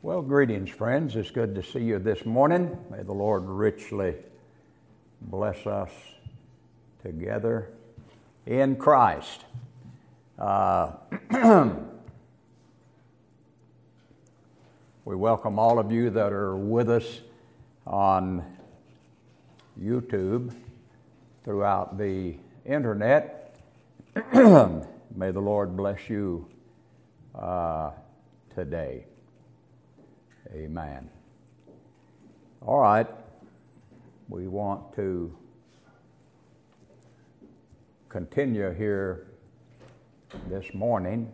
Well, greetings, friends. It's good to see you this morning. May the Lord richly bless us together in Christ. We welcome all of you that are with us on YouTube throughout the internet. May the Lord bless you today. Amen. All right. We want to continue here this morning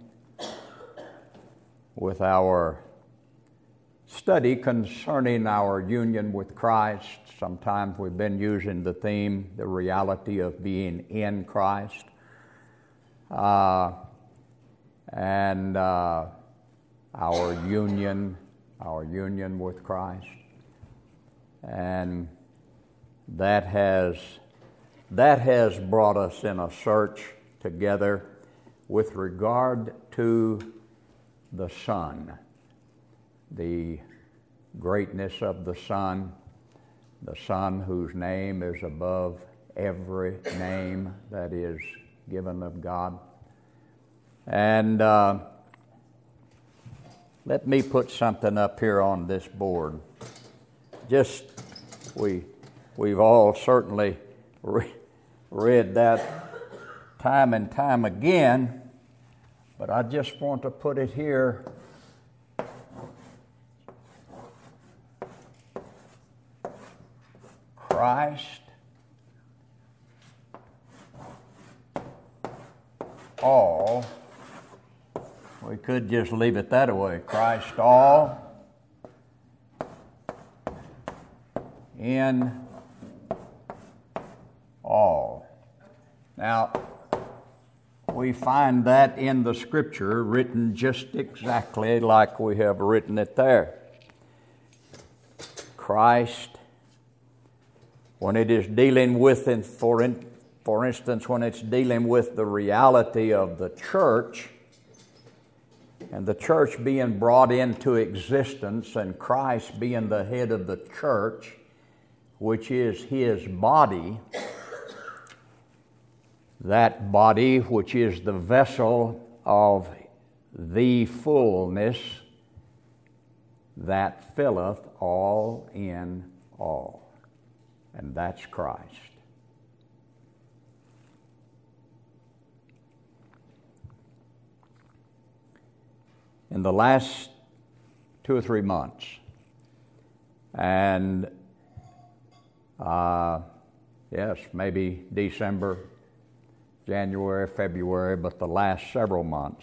with our study concerning our union with Christ. Sometimes we've been using the theme, the reality of being in Christ. And our union with Christ. And that has brought us in a search together with regard to the Son, the greatness of the Son whose name is above every name that is given of God. And let me put something up here on this board. We've all certainly read that time and time again, but I just want to put it here. Christ all. We could just leave it that way. Christ all, in all. Now, we find that in the Scripture written just exactly like we have written it there. Christ, when it is dealing with, for instance, when it's dealing with the reality of the church, and the church being brought into existence and Christ being the head of the church, which is His body, that body which is the vessel of the fullness that filleth all in all. And that's Christ. In the last 2 or 3 months, and yes, maybe December, January, February, but the last several months,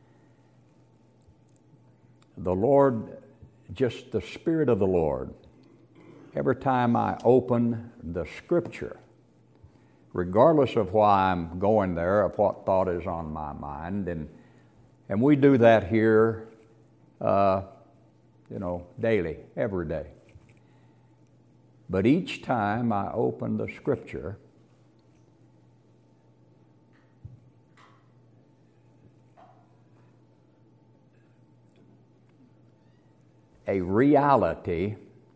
the Lord, just the Spirit of the Lord, every time I open the Scripture, regardless of why I'm going there, of what thought is on my mind, and we do that here, daily, every day. But each time I open the Scripture, a reality,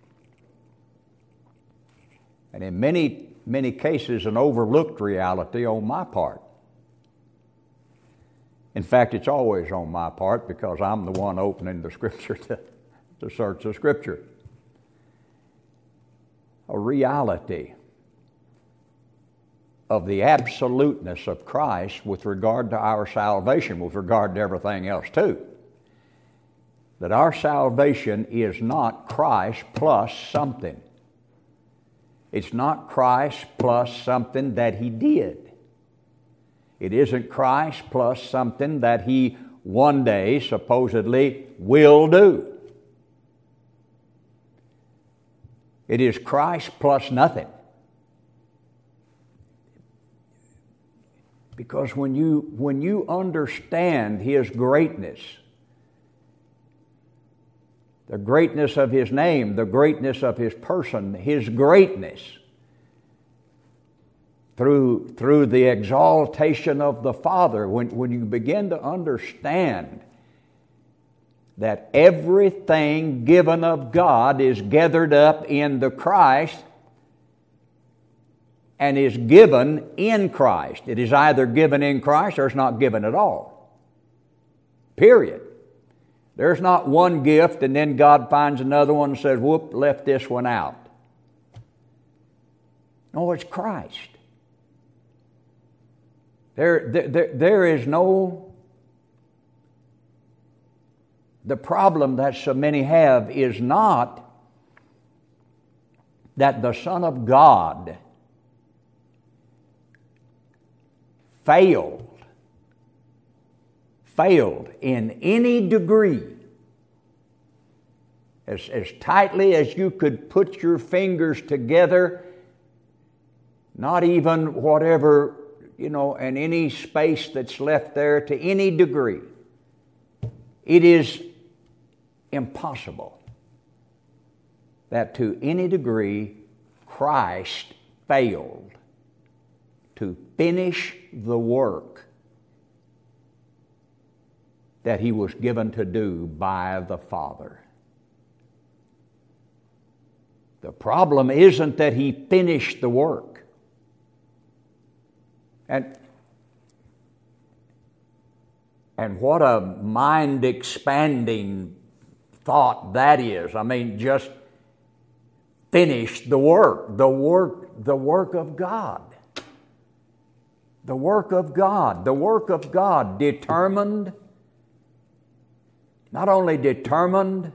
and in many cases an overlooked reality on my part. In fact, it's always on my part because I'm the one opening the Scripture to search the Scripture. A reality of the absoluteness of Christ with regard to our salvation, with regard to everything else too. That our salvation is not Christ plus something. It's not Christ plus something that He did. It isn't Christ plus something that He one day supposedly will do. It is Christ plus nothing. Because when you understand His greatness, the greatness of His name, the greatness of His person, His greatness, through the exaltation of the Father, when you begin to understand that everything given of God is gathered up in the Christ and is given in Christ. It is either given in Christ or it's not given at all. Period. There's not one gift and then God finds another one and says, whoop, left this one out. No, it's Christ. There is no... The problem that so many have is not that the Son of God failed in any degree, as tightly as you could put your fingers together, not even whatever, and any space that's left there to any degree. It is impossible that to any degree Christ failed to finish the work that He was given to do by the Father. The problem isn't that He finished the work. And what a mind-expanding thought that is. I mean, just finish the work. The work of God. The work of God. The work of God determined, not only determined,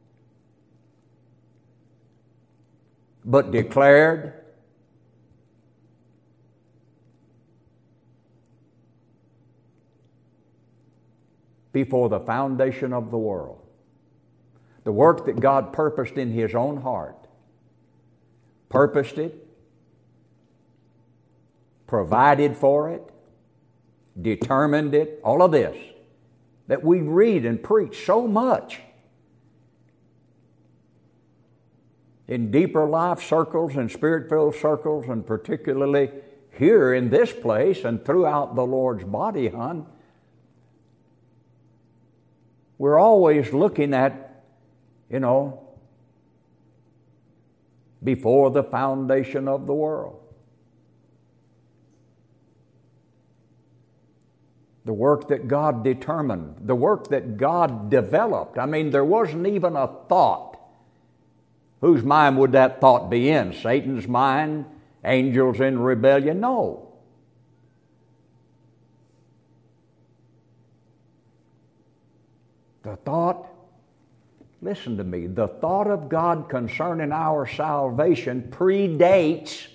but declared, before the foundation of the world. The work that God purposed in His own heart. Purposed it, provided for it, determined it, all of this that we read and preach so much in deeper life circles and spirit-filled circles, and particularly here in this place and throughout the Lord's body, hon. We're always looking at, before the foundation of the world. The work that God determined, the work that God developed. I mean, there wasn't even a thought. Whose mind would that thought be in? Satan's mind? Angels in rebellion? No. The thought, listen to me, the thought of God concerning our salvation predates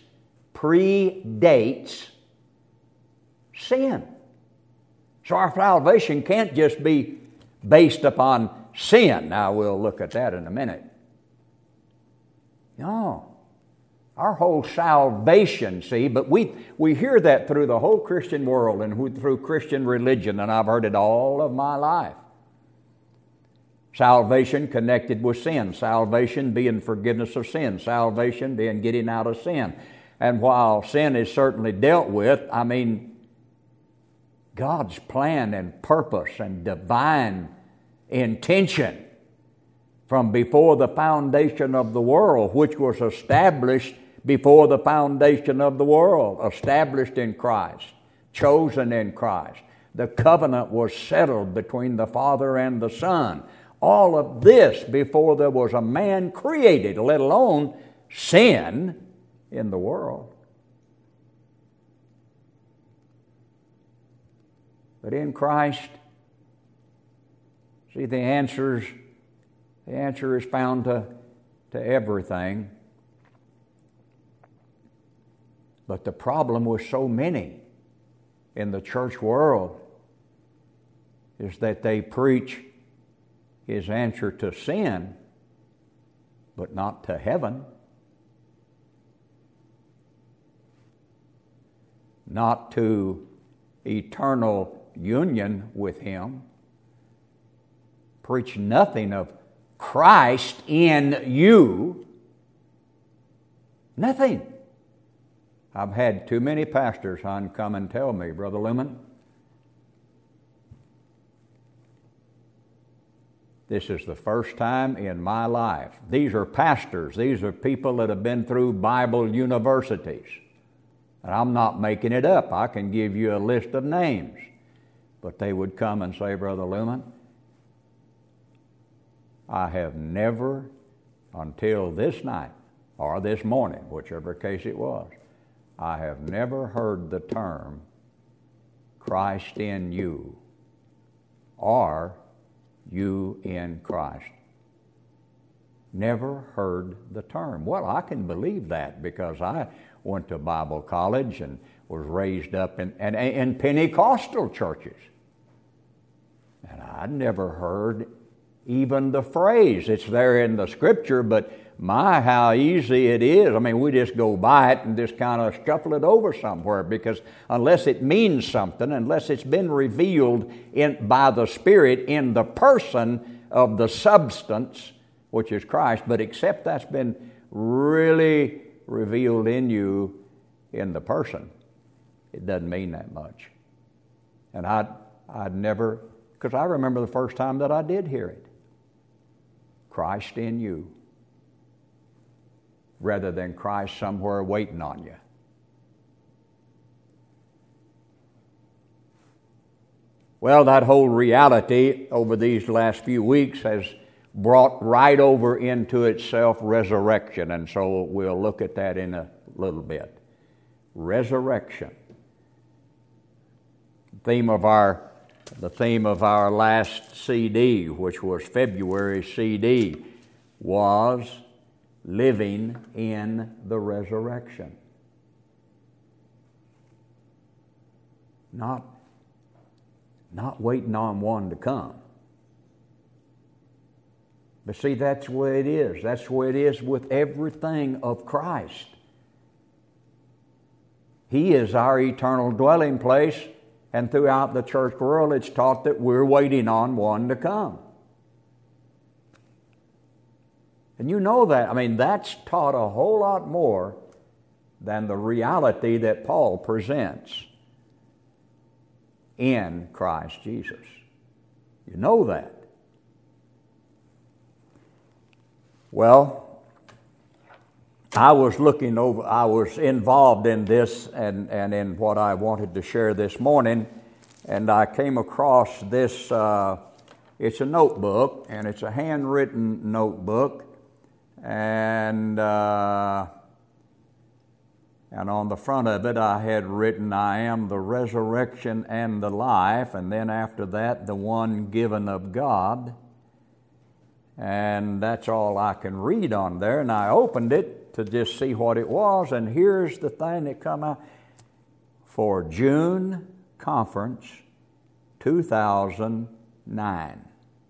sin. So our salvation can't just be based upon sin. Now we'll look at that in a minute. No. Our whole salvation, see, but we hear that through the whole Christian world and through Christian religion, and I've heard it all of my life. Salvation connected with sin. Salvation being forgiveness of sin. Salvation being getting out of sin. And while sin is certainly dealt with, I mean, God's plan and purpose and divine intention from before the foundation of the world, which was established before the foundation of the world, established in Christ, chosen in Christ. The covenant was settled between the Father and the Son. All of this before there was a man created, let alone sin in the world. But in Christ, see, the answer is found to everything. But the problem with so many in the church world is that they preach His answer to sin, but not to heaven, not to eternal union with Him. Preach nothing of Christ in you. Nothing. I've had too many pastors, hon, come and tell me, Brother Lumen, This is the first time in my life. These are pastors. These are people that have been through Bible universities. And I'm not making it up. I can give you a list of names. But they would come and say, Brother Lumen, I have never, until this night, or this morning, whichever case it was, I have never heard the term Christ in you or you in Christ. Never heard the term. Well, I can believe that because I went to Bible college and was raised up in Pentecostal churches. And I'd never heard even the phrase. It's there in the Scripture, but my, how easy it is. I mean, we just go by it and just kind of scuffle it over somewhere, because unless it means something, unless it's been revealed by the Spirit in the person of the substance, which is Christ, but except that's been really revealed in you in the person, it doesn't mean that much. And I'd never, because I remember the first time that I did hear it. Christ in you, rather than Christ somewhere waiting on you. Well, that whole reality over these last few weeks has brought right over into itself resurrection, and so we'll look at that in a little bit. Resurrection. The theme of our last CD, which was February CD, was living in the resurrection. Not waiting on one to come. But see, that's the way it is. That's the way it is with everything of Christ. He is our eternal dwelling place, and throughout the church world it's taught that we're waiting on one to come. And you know that. I mean, that's taught a whole lot more than the reality that Paul presents in Christ Jesus. You know that. Well, I was involved in this and in what I wanted to share this morning, and I came across this, it's a notebook, and it's a handwritten notebook, and on the front of it I had written, I am the resurrection and the life, and then after that, the one given of God. And that's all I can read on there. And I opened it to just see what it was, and here's the thing that come out. For June Conference 2009.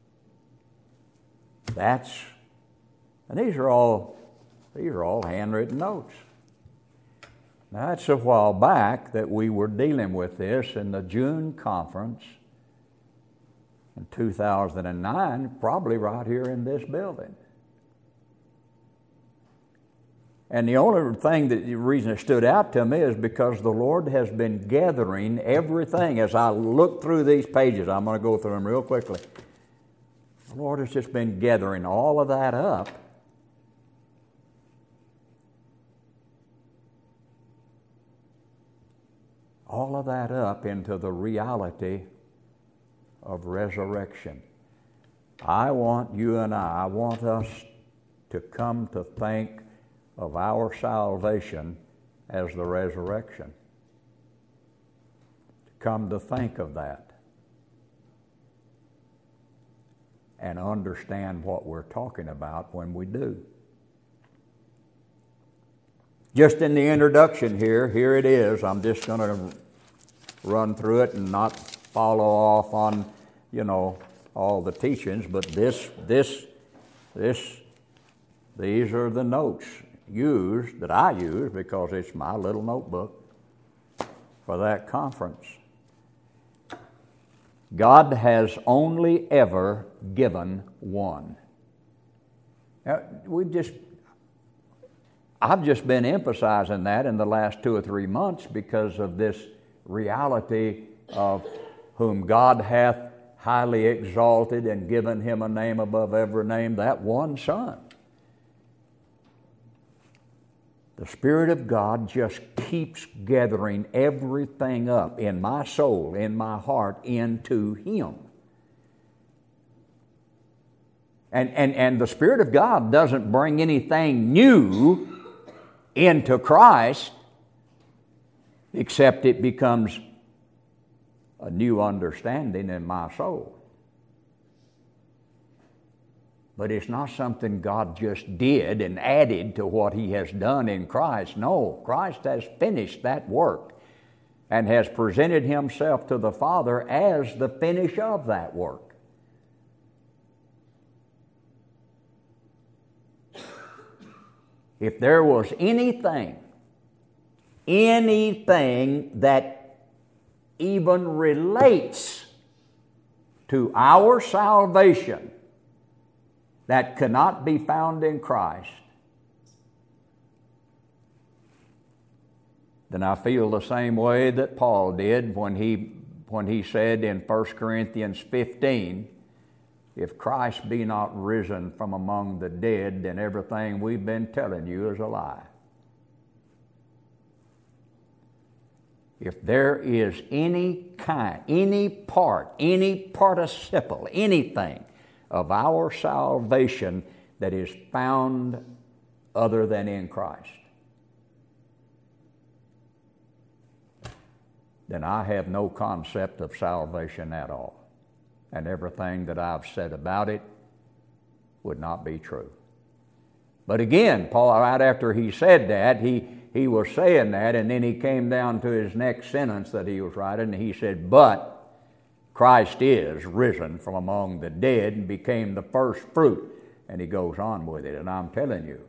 And these are all handwritten notes. Now, that's a while back that we were dealing with this in the June Conference in 2009, probably right here in this building. And the only the reason it stood out to me is because the Lord has been gathering everything. As I look through these pages, I'm going to go through them real quickly. The Lord has just been gathering all of that up. All of that up into the reality of resurrection. I want you and I want us to come to think of our salvation as the resurrection. To come to think of that and understand what we're talking about when we do. Just in the introduction here it is. I'm just going to run through it and not follow off on, all the teachings, but these are the notes that I use because it's my little notebook for that conference. God has only ever given one. Now, I've just been emphasizing that in the last 2 or 3 months because of this reality of whom God hath highly exalted and given him a name above every name, that one Son. The Spirit of God just keeps gathering everything up in my soul, in my heart, into Him. And the Spirit of God doesn't bring anything new into Christ, except it becomes a new understanding in my soul. But it's not something God just did and added to what He has done in Christ. No, Christ has finished that work and has presented Himself to the Father as the finish of that work. If there was anything that even relates to our salvation that cannot be found in Christ, then I feel the same way that Paul did when he said in 1 Corinthians 15, if Christ be not risen from among the dead, then everything we've been telling you is a lie. If there is any kind, any participle, anything of our salvation that is found other than in Christ, then I have no concept of salvation at all. And everything that I've said about it would not be true. But again, Paul, right after he said that, he was saying that, and then he came down to his next sentence that he was writing, and he said, but Christ is risen from among the dead and became the first fruit. And he goes on with it, and I'm telling you,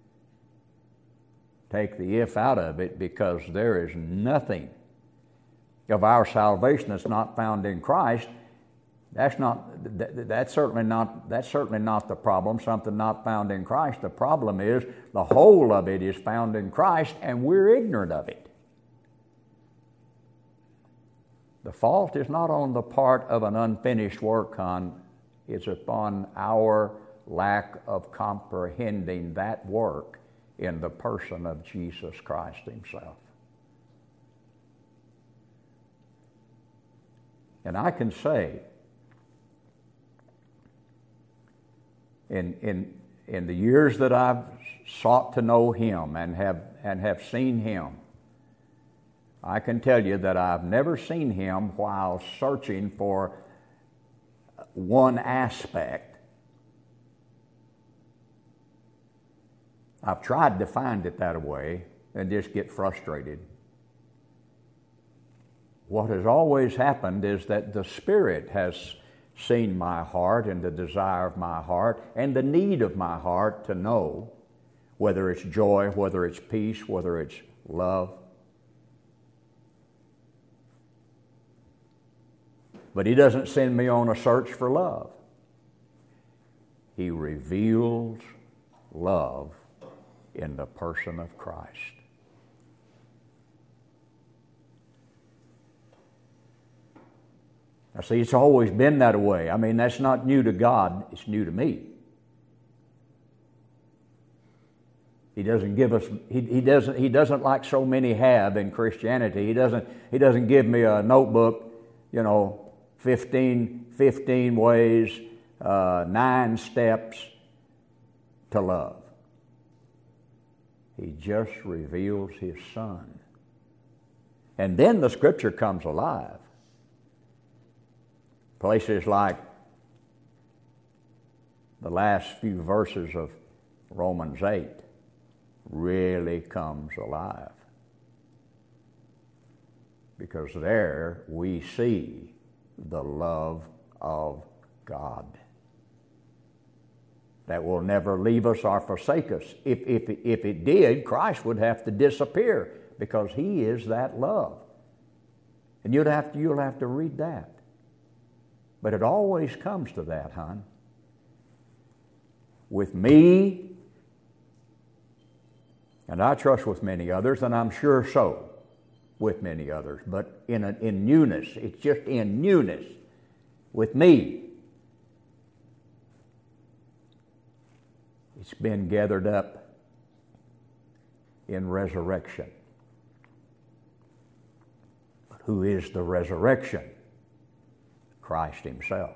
take the if out of it, because there is nothing of our salvation that's not found in Christ. That's certainly not the problem, something not found in Christ. The problem is the whole of it is found in Christ, and we're ignorant of it. The fault is not on the part of an unfinished work, hon. It's upon our lack of comprehending that work in the person of Jesus Christ Himself. And I can say, in the years that I've sought to know Him and have seen Him, I can tell you that I've never seen Him while searching for one aspect. I've tried to find it that way and just get frustrated. What has always happened is that the Spirit has seen my heart and the desire of my heart and the need of my heart to know whether it's joy, whether it's peace, whether it's love. But He doesn't send me on a search for love. He reveals love in the person of Christ. Now see, it's always been that way. I mean, that's not new to God, it's new to me. He doesn't give us, he doesn't like so many have in Christianity. He doesn't give me a notebook, 15 ways, 9 steps to love. He just reveals His Son. And then the Scripture comes alive. Places like the last few verses of Romans 8 really comes alive. Because there we see the love of God that will never leave us or forsake us. If it did, Christ would have to disappear, because He is that love. And you'll have to read that. But it always comes to that, hon. With me, and I trust with many others, and I'm sure so with many others, but in newness. It's just in newness. with me. It's been gathered up in resurrection. But who is the resurrection? Christ Himself.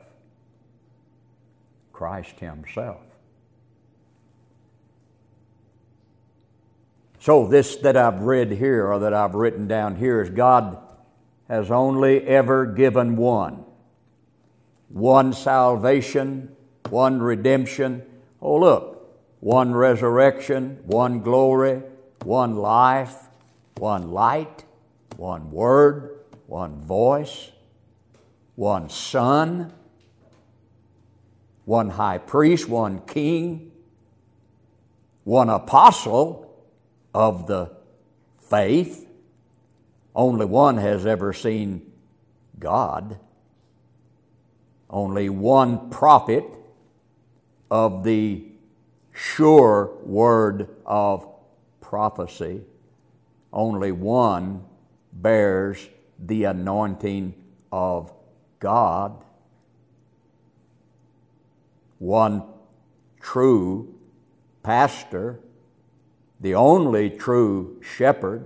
Christ Himself. So this that I've read here, or that I've written down here, is God has only ever given one. One salvation, one redemption. Oh look, one resurrection, one glory, one life, one light, one word, one voice, one Son, one high priest, one king, one apostle of the faith. Only one has ever seen God. Only one prophet of the sure word of prophecy. Only one bears the anointing of God. One true pastor, the only true shepherd,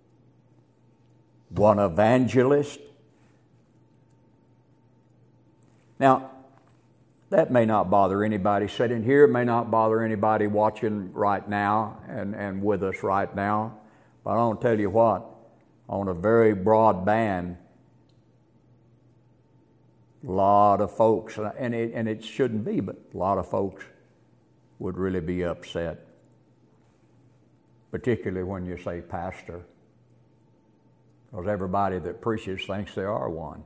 one evangelist. Now, that may not bother anybody sitting here, may not bother anybody watching right now and with us right now, but I want to tell you what, on a very broad band, a lot of folks, and it shouldn't be, but a lot of folks would really be upset, particularly when you say pastor, because everybody that preaches thinks they are one.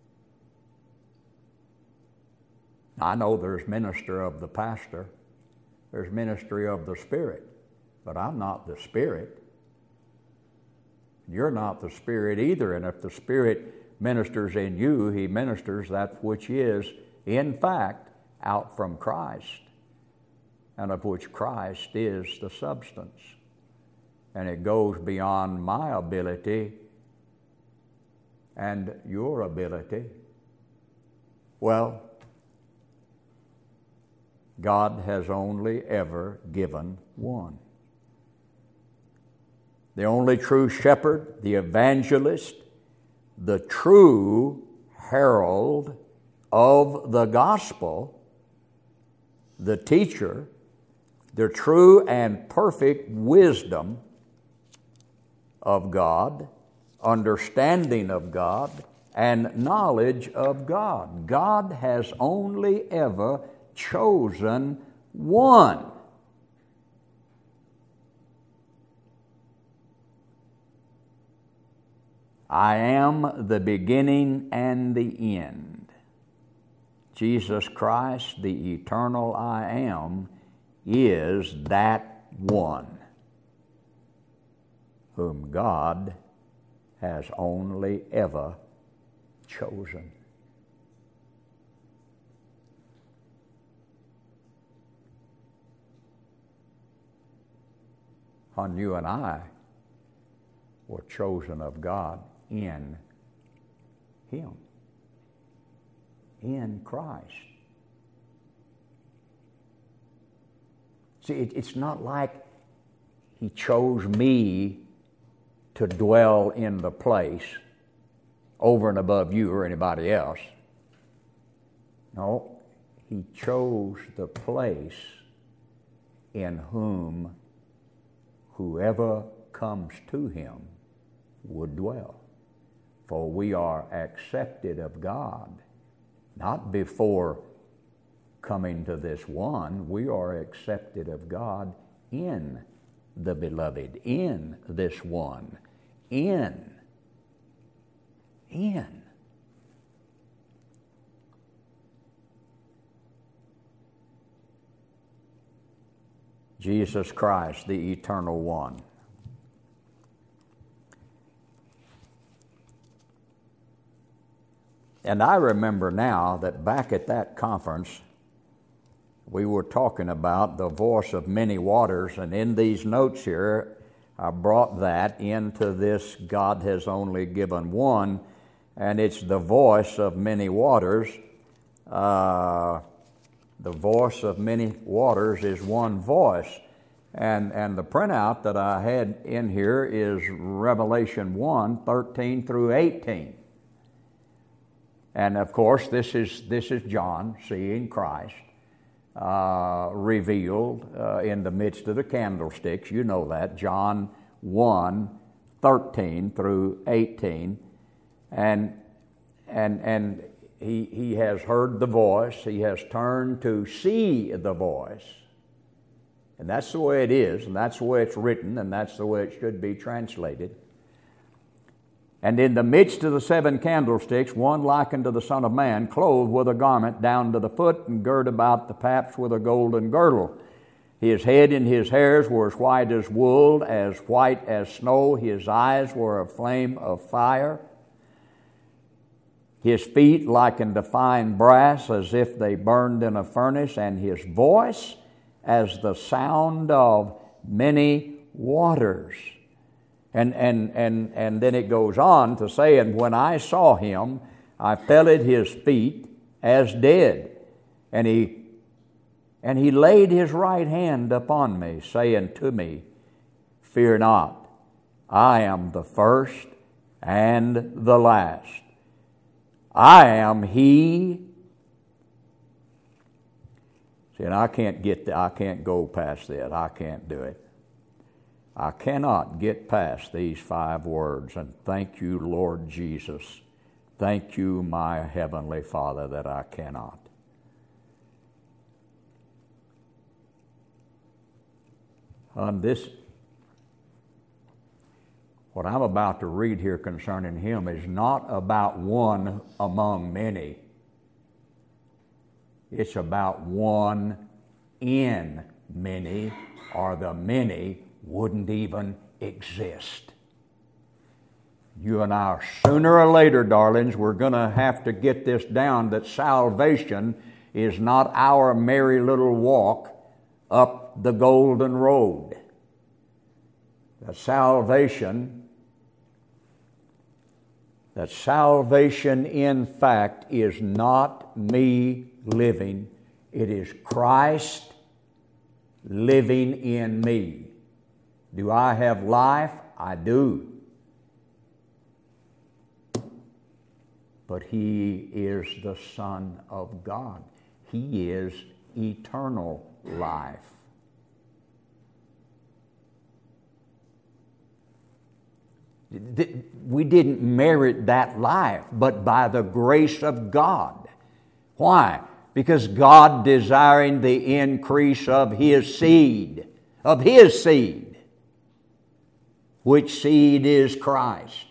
I know there's minister of the pastor, there's ministry of the Spirit, but I'm not the Spirit. You're not the Spirit either, and if the Spirit ministers in you, He ministers that which is, in fact, out from Christ, and of which Christ is the substance. And it goes beyond my ability and your ability. Well, God has only ever given one. The only true shepherd, the evangelist, the true herald of the gospel, the teacher, the true and perfect wisdom of God, understanding of God, and knowledge of God. God has only ever chosen one. I am the beginning and the end. Jesus Christ, the eternal I am, is that one whom God has only ever chosen. And you and I were chosen of God in Him, in Christ. See, it's not like He chose me to dwell in the place over and above you or anybody else. No, He chose the place in whom whoever comes to Him would dwell. For we are accepted of God, not before coming to this one. We are accepted of God in the beloved, in this one, in. Jesus Christ, the eternal one. And I remember now that back at that conference, we were talking about the voice of many waters, and in these notes here, I brought that into this God has only given one, and it's the voice of many waters. The voice of many waters is one voice. And the printout that I had in here is Revelation 1, 13 through 18. And of course, this is John seeing Christ revealed in the midst of the candlesticks. You know that, John 1, 13 through 18. And he has heard the voice. He has turned to see the voice. And that's the way it is, and that's the way it's written, and that's the way it should be translated. And in the midst of the seven candlesticks, one like unto the Son of Man, clothed with a garment down to the foot, and girt about the paps with a golden girdle. His head and his hairs were as white as wool, as white as snow. His eyes were a flame of fire. His feet like unto fine brass, as if they burned in a furnace, and his voice as the sound of many waters. And then it goes on to say, and when I saw him, I fell at his feet as dead. And he laid his right hand upon me, saying to me, Fear not, I am the first and the last. I am he. See, and I can't go past that. I can't do it. I cannot get past these 5 words. And thank you, Lord Jesus. Thank you, my Heavenly Father, that I cannot. What I'm about to read here concerning him is not about one among many. It's about one in many, or the many wouldn't even exist. You and I, sooner or later, darlings, we're going to have to get this down, that salvation is not our merry little walk up the golden road. That salvation in fact is not me living. It is Christ living in me. Do I have life? I do. But he is the Son of God. He is eternal life. We didn't merit that life, but by the grace of God. Why? Because God, desiring the increase of His seed, which seed is Christ,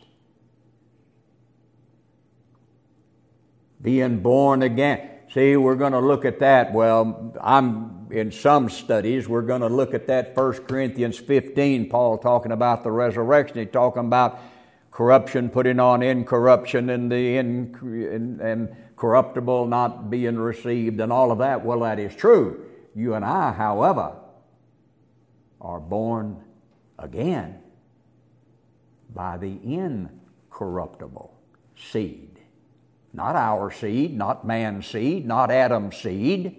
being born again. See, we're going to look at that. Well, in some studies, we're going to look at that 1 Corinthians 15, Paul talking about the resurrection. He's talking about corruption putting on incorruption, and and corruptible not being received, and all of that. Well, that is true. You and I, however, are born again by the incorruptible seed. Not our seed, not man's seed, not Adam's seed.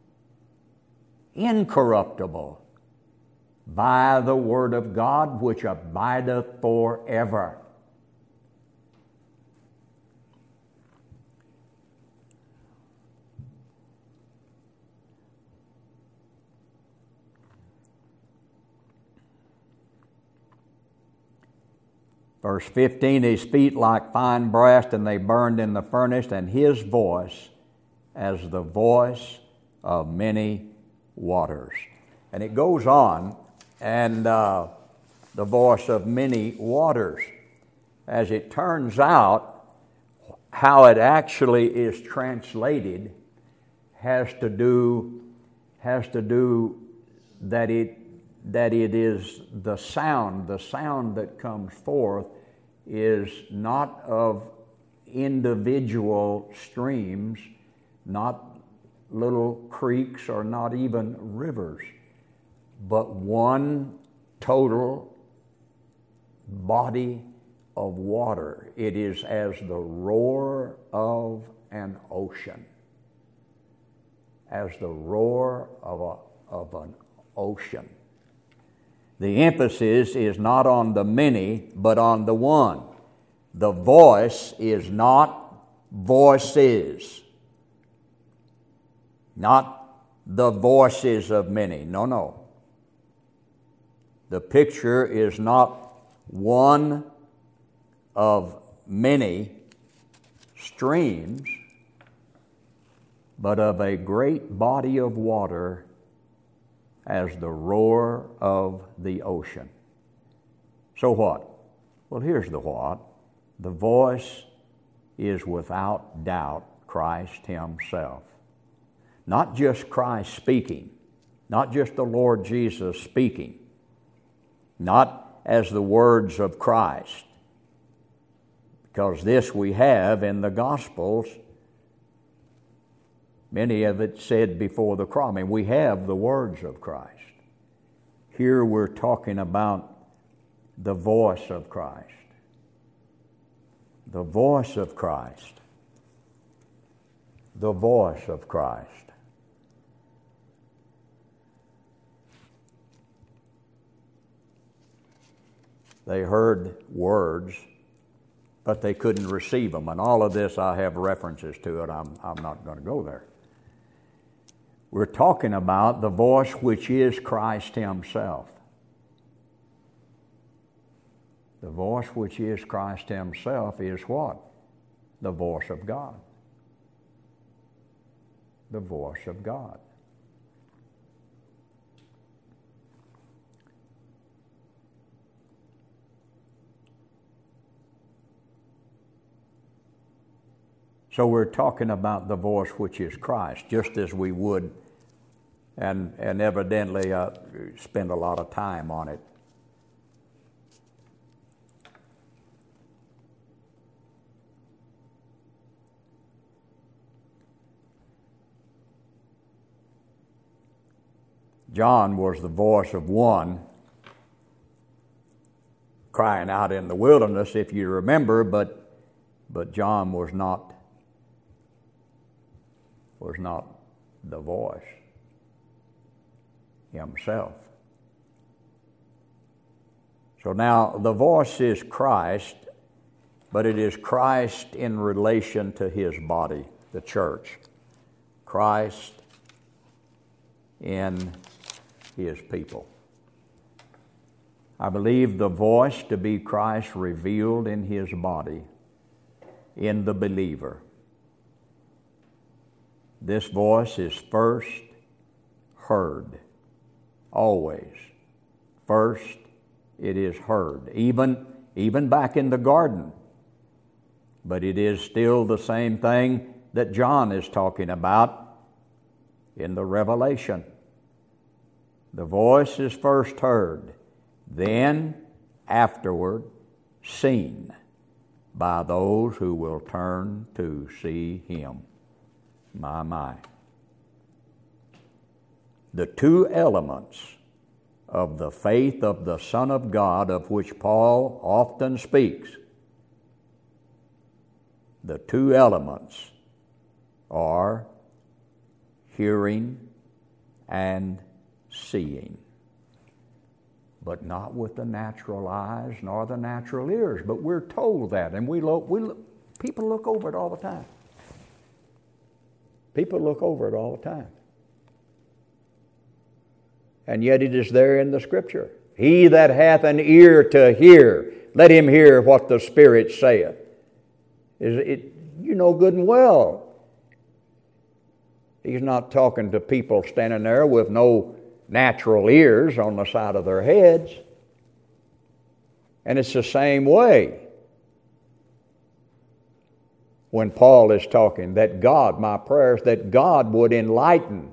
Incorruptible by the word of God, which abideth forever. Verse 15, his feet like fine brass, and they burned in the furnace, and his voice as the voice of many waters. And it goes on, and the voice of many waters. As it turns out, how it actually is translated has to do that it is the sound that comes forth is not of individual streams, not little creeks or not even rivers, but one total body of water. It is as the roar of an ocean. as the roar of an ocean. The emphasis is not on the many, but on the one. The voice is not voices. Not the voices of many. No. The picture is not one of many streams, but of a great body of water as the roar of the ocean. So what? Well, here's the what. The voice is without doubt Christ Himself. Not just Christ speaking, not just the Lord Jesus speaking, not as the words of Christ, because this we have in the Gospels. Many of it said before the cross. I mean, we have the words of Christ. Here we're talking about the voice of Christ. The voice of Christ. The voice of Christ. They heard words, but they couldn't receive them. And all of this, I have references to it. I'm not going to go there. We're talking about the voice which is Christ Himself. The voice which is Christ Himself is what? The voice of God. The voice of God. So we're talking about the voice which is Christ, just as we would, and evidently spend a lot of time on it. John was the voice of one crying out in the wilderness, if you remember, but John was not the voice himself. So now the voice is Christ, but it is Christ in relation to His body, the church. Christ in His people. I believe the voice to be Christ revealed in His body, in the believer. This voice is first heard, always. First it is heard, even back in the garden. But it is still the same thing that John is talking about in the Revelation. The voice is first heard, then afterward seen by those who will turn to see Him. My. The two elements of the faith of the Son of God, of which Paul often speaks, the two elements are hearing and seeing, but not with the natural eyes nor the natural ears. But we're told that, and people look over it all the time. People look over it all the time. And yet it is there in the Scripture. He that hath an ear to hear, let him hear what the Spirit saith. You know good and well, He's not talking to people standing there with no natural ears on the side of their heads. And it's the same way when Paul is talking, that God, my prayers, that God would enlighten.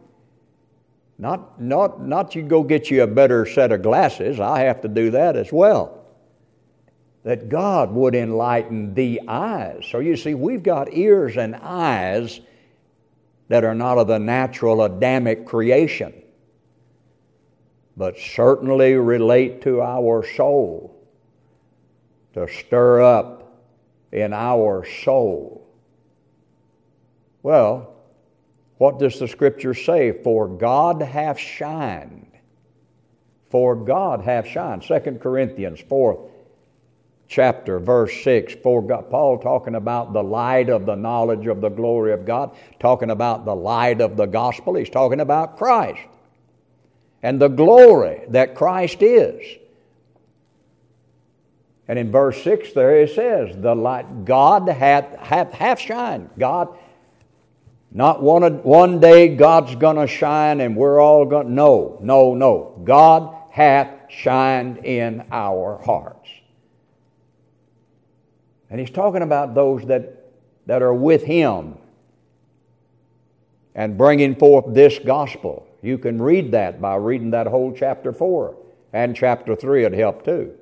Not you go get you a better set of glasses. I have to do that as well. That God would enlighten the eyes. So you see, we've got ears and eyes that are not of the natural Adamic creation, but certainly relate to our soul, to stir up in our soul. Well, What does the Scripture say? For God hath shined. For God hath shined. 2 Corinthians 4th chapter, verse 6. For God, Paul talking about the light of the knowledge of the glory of God, talking about the light of the gospel. He's talking about Christ and the glory that Christ is. And in verse 6 there it says, the light, God hath shined. God, not one day God's going to shine and we're all going to, no. God hath shined in our hearts. And he's talking about those that are with Him and bringing forth this gospel. You can read that by reading that whole chapter 4 and chapter 3 would help too.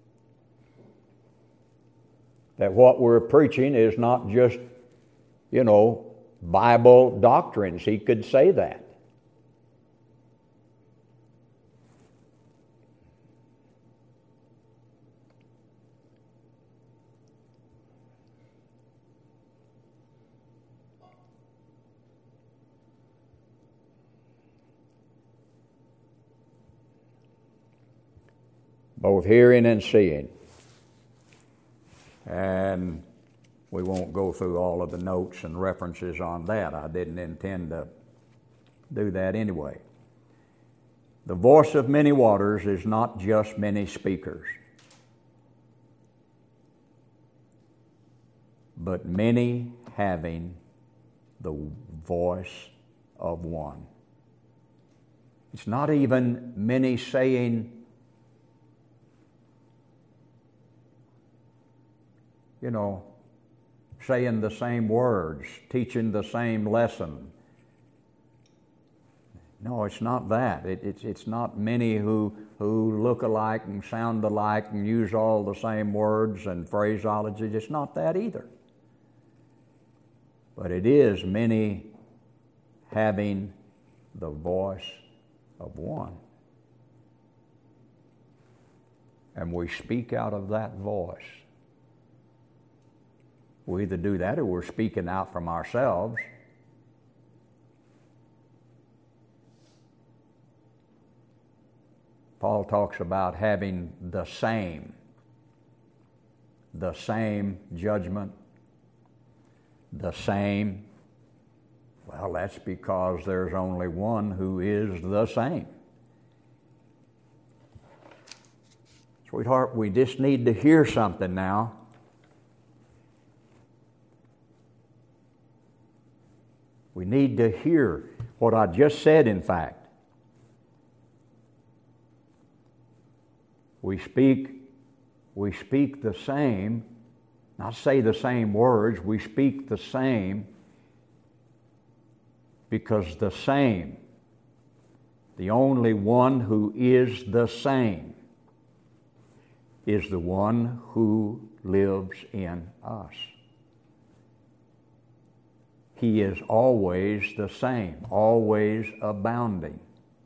That what we're preaching is not just, Bible doctrines. He could say that. Both hearing and seeing. And we won't go through all of the notes and references on that. I didn't intend to do that anyway. The voice of many waters is not just many speakers, but many having the voice of one. It's not even many saying, saying the same words, teaching the same lesson. No, it's not that. It's not many who look alike and sound alike and use all the same words and phraseology. It's not that either. But it is many having the voice of one. And we speak out of that voice. We either do that or we're speaking out from ourselves. Paul talks about having the same judgment, the same. Well, that's because there's only one who is the same. Sweetheart, we just need to hear something now. We need to hear what I just said, in fact. We speak the same, not say the same words, we speak the same because the same, the only one who is the same, is the one who lives in us. He is always the same, always abounding.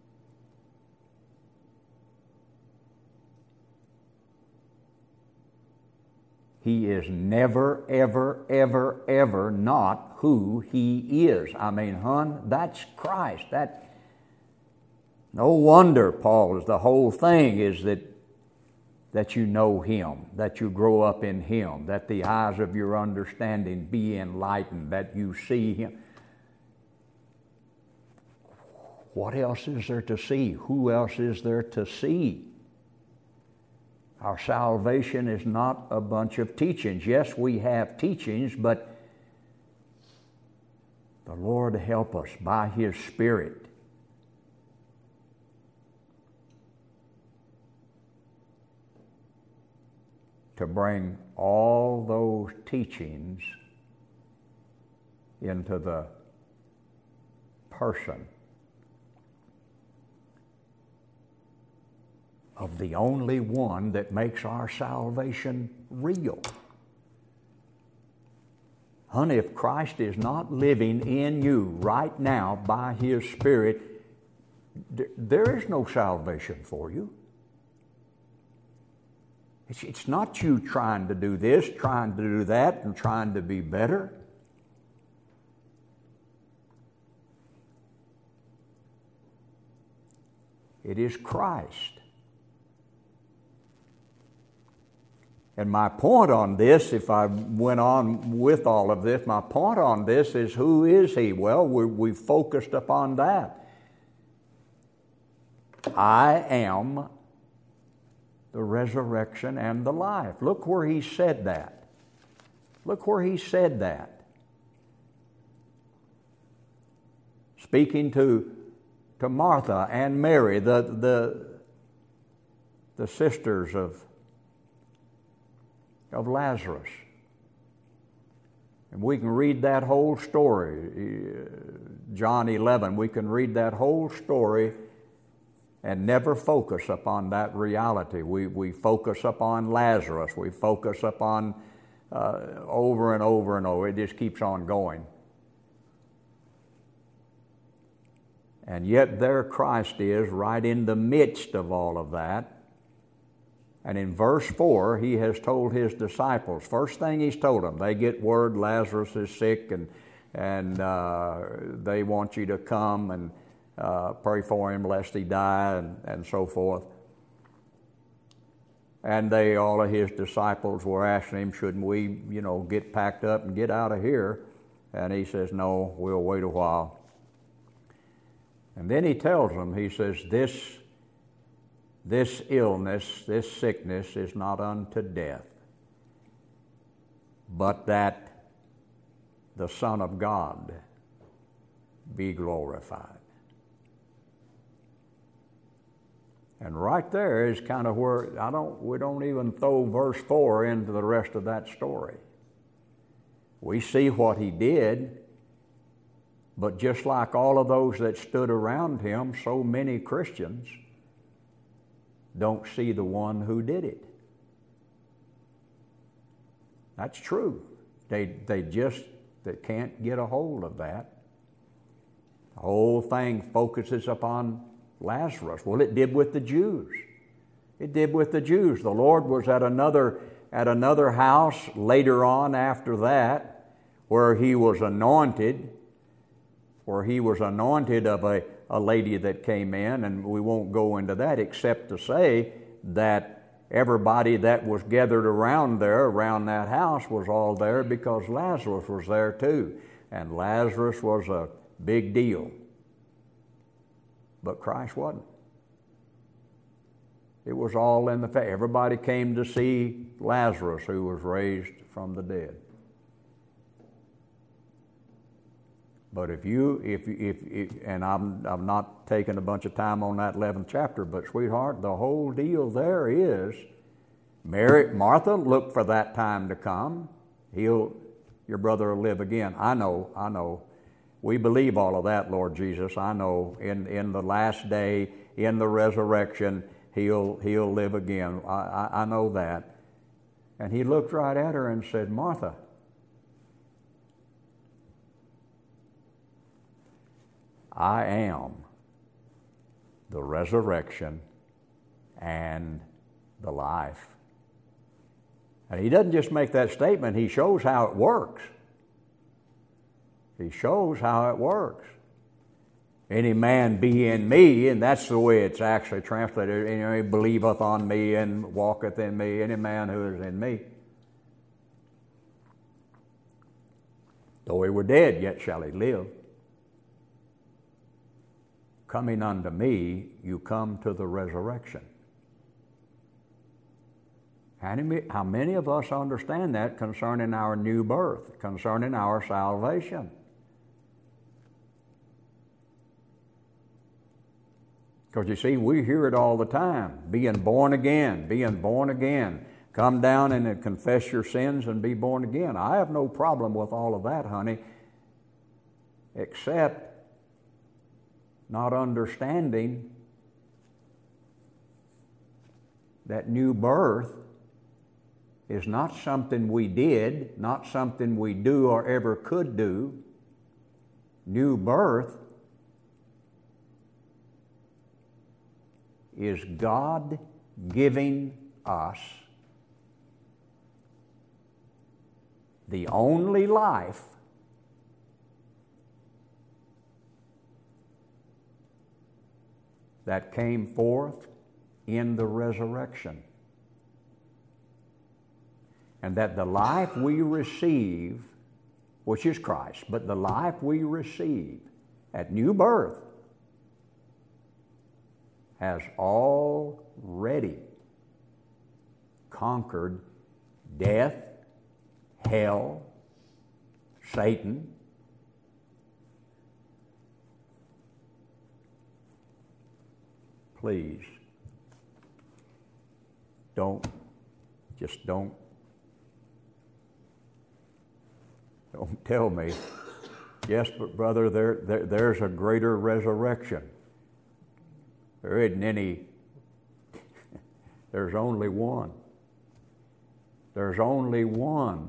He is never, ever, ever, ever not who He is. I mean, that's Christ. No wonder, Paul, is the whole thing is that you know Him, that you grow up in Him, that the eyes of your understanding be enlightened, that you see Him. What else is there to see? Who else is there to see? Our salvation is not a bunch of teachings. Yes, we have teachings, but the Lord help us by His Spirit to bring all those teachings into the person of the only one that makes our salvation real. Honey, if Christ is not living in you right now by His Spirit, there is no salvation for you. It's not you trying to do this, trying to do that, and trying to be better. It is Christ. And my point on this, if I went on with all of this, my point on this is, who is He? Well, we focused upon that. I am the resurrection and the life. Look where He said that. Look where He said that. Speaking to Martha and Mary, the sisters of Lazarus. And we can read that whole story. John 11, we can read that whole story and never focus upon that reality. We focus upon Lazarus. We focus upon over and over and over. It just keeps on going. And yet there Christ is, right in the midst of all of that. And in verse 4, He has told His disciples, first thing He's told them, they get word Lazarus is sick and they want you to come and pray for him lest he die and so forth. And all of His disciples were asking Him, shouldn't we, get packed up and get out of here? And He says, no, we'll wait a while. And then He tells them, He says, this illness, this sickness is not unto death, but that the Son of God be glorified. And right there is kind of where we don't even throw verse 4 into the rest of that story. We see what He did, but just like all of those that stood around Him, so many Christians don't see the one who did it. That's true. They can't get a hold of that. The whole thing focuses upon Lazarus. Well, it did with the Jews. It did with the Jews. The Lord was at another house later on after that, where He was anointed of a lady that came in, and we won't go into that except to say that everybody that was gathered around that house was all there because Lazarus was there too. And Lazarus was a big deal. But Christ wasn't. It was all in the fact. Everybody came to see Lazarus, who was raised from the dead. But if and I'm not taking a bunch of time on that 11th chapter, but sweetheart, the whole deal there is, Martha looked for that time to come. Your brother will live again. I know. We believe all of that, Lord Jesus. I know in the last day, in the resurrection, he'll live again. I know that. And He looked right at her and said, Martha, I am the resurrection and the life. And He doesn't just make that statement, He shows how it works. He shows how it works. Any man be in me, and that's the way it's actually translated, he believeth on me and walketh in me, any man who is in me. Though he were dead, yet shall he live. Coming unto me, you come to the resurrection. How many of us understand that concerning our new birth, concerning our salvation? Because you see, we hear it all the time, being born again, being born again. Come down and confess your sins and be born again. I have no problem with all of that, honey, except not understanding that new birth is not something we did, not something we do or ever could do. New birth is God giving us the only life that came forth in the resurrection. And that the life we receive, which is Christ, but the life we receive at new birth has already conquered death, hell, Satan. Please, don't tell me, yes, but brother, there's a greater resurrection. There isn't any. There's only one. There's only one.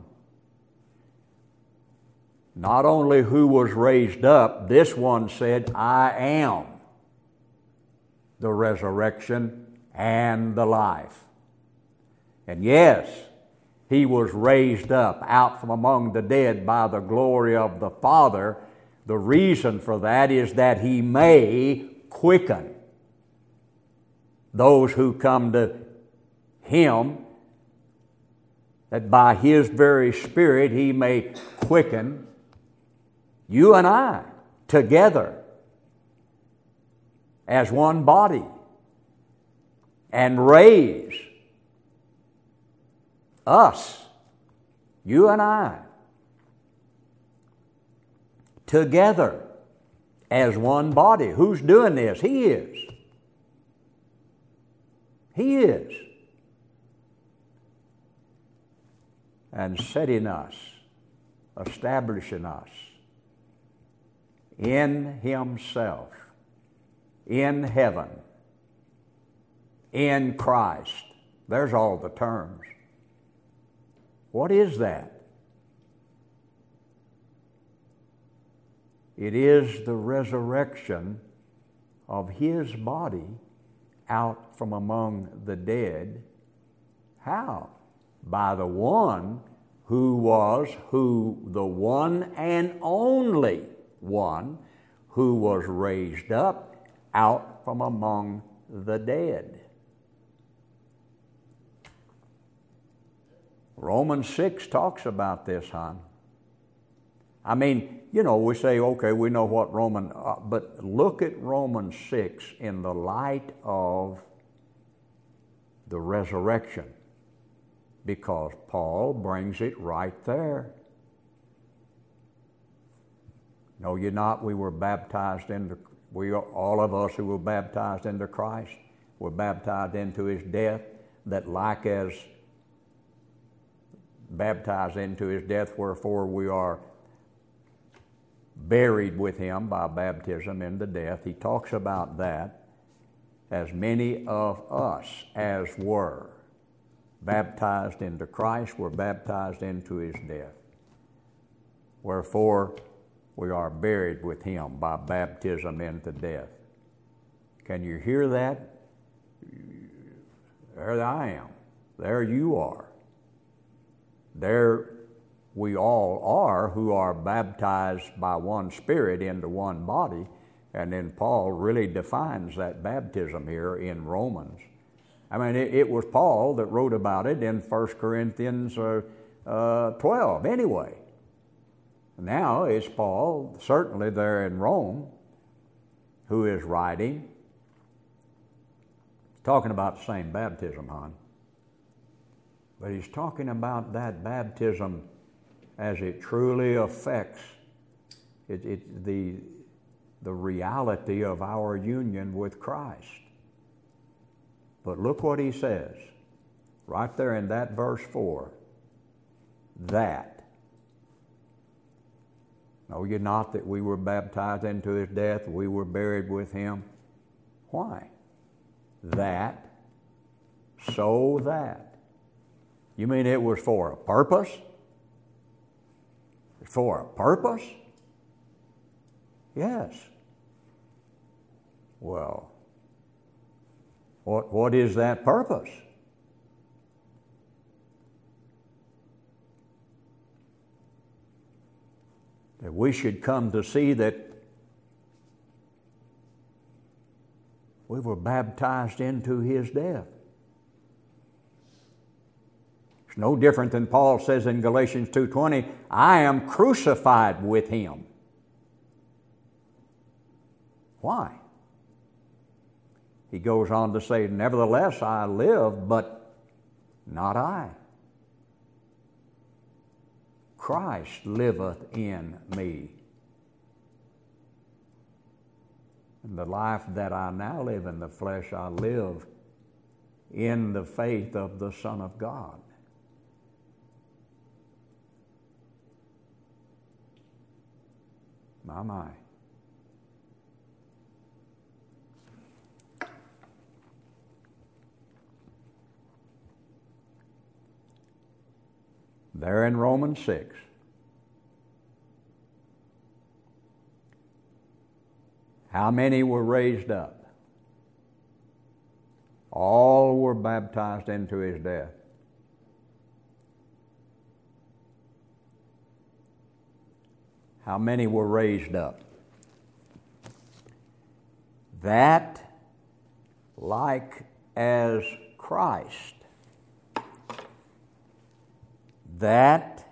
Not only who was raised up, this one said, I am the resurrection and the life. And yes, he was raised up out from among the dead by the glory of the Father. The reason for that is that he may quicken those who come to him, that by his very Spirit he may quicken you and I together as one body and raise us, you and I, together as one body. Who's doing this? He is. He is. And setting us, establishing us in himself, in heaven, in Christ. There's all the terms. What is that? It is the resurrection of his body out from among the dead. How? By the one the one and only one who was raised up out from among the dead. Romans 6 talks about this, hon. I mean, we say, okay, we know what but look at Romans 6 in the light of the resurrection, because Paul brings it right there. Know ye not, we were baptized all of us who were baptized into Christ were baptized into his death, that like as baptized into his death, wherefore we are buried with him by baptism into death. He talks about that. As many of us as were baptized into Christ were baptized into his death. Wherefore we are buried with him by baptism into death. Can you hear that? There I am. There you are. There we all are who are baptized by one Spirit into one body. And then Paul really defines that baptism here in Romans. I mean, it was Paul that wrote about it in 1 Corinthians 12 anyway. Now it's Paul, certainly there in Rome, who is writing, talking about the same baptism, hon. But he's talking about that baptism as it truly affects the reality of our union with Christ. But look what he says, right there in that verse 4, that. Know ye not that we were baptized into his death, we were buried with him? Why? That, so that. You mean it was for a purpose? For a purpose? Yes. Well, what is that purpose? That we should come to see that We were baptized into His death. It's no different than Paul says in Galatians 2:20, I am crucified with Him. Why? He goes on to say, nevertheless I live, but not I. Christ liveth in me. And the life that I now live in the flesh, I live in the faith of the Son of God. My. There in Romans 6. How many were raised up? All were baptized into His death. How many were raised up? That, like as Christ, that,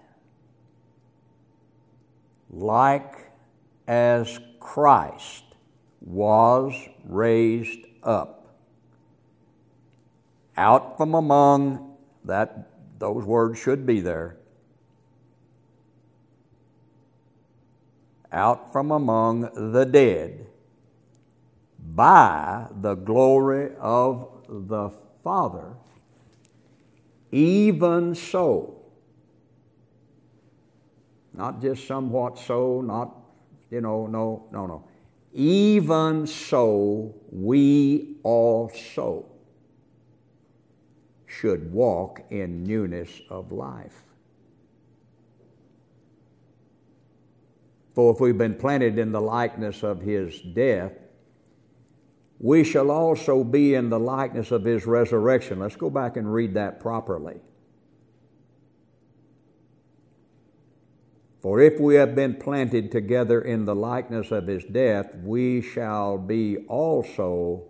like as Christ, was raised up out from among that, those words should be there, out from among the dead by the glory of the Father, even so, not just somewhat so, not, no. Even so, we also should walk in newness of life. For if we've been planted in the likeness of His death, we shall also be in the likeness of His resurrection. Let's go back and read that properly. For if we have been planted together in the likeness of His death, we shall be also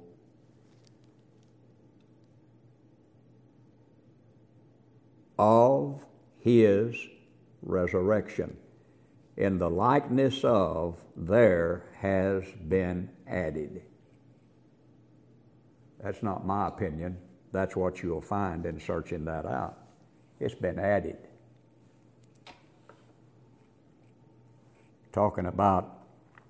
of His resurrection. In the likeness of, there has been added. That's not my opinion. That's what you'll find in searching that out. It's been added. Talking about